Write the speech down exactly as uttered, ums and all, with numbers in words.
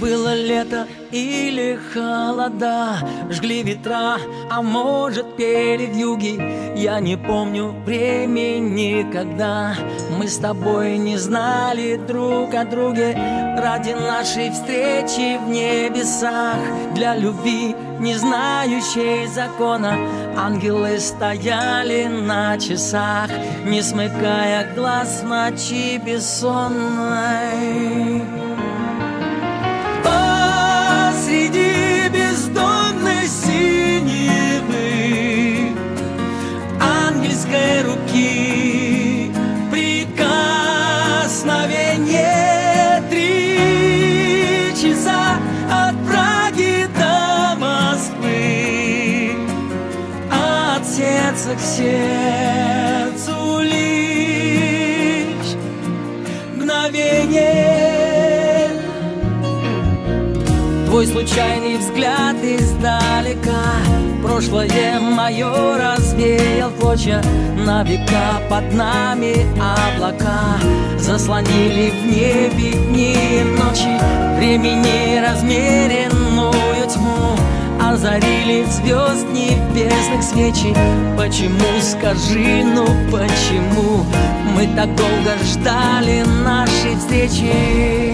Было лето или холода, жгли ветра, а может пели вьюги. Я не помню времени, когда мы с тобой не знали друг о друге. Ради нашей встречи в небесах, для любви, не знающей закона, ангелы стояли на часах, не смыкая глаз в ночи бессонной. Посреди бездонной синевы ангельской руки прикосновение. Три часа от Праги до Москвы, от сердца к сердцу лишь мгновение. Твой случайный взгляд издалека прошлое мое развеял клочья. На века под нами облака заслонили в небе дни и ночи. Времени размеренную тьму озарили звезд небесных свечи. Почему, скажи, ну почему мы так долго ждали нашей встречи?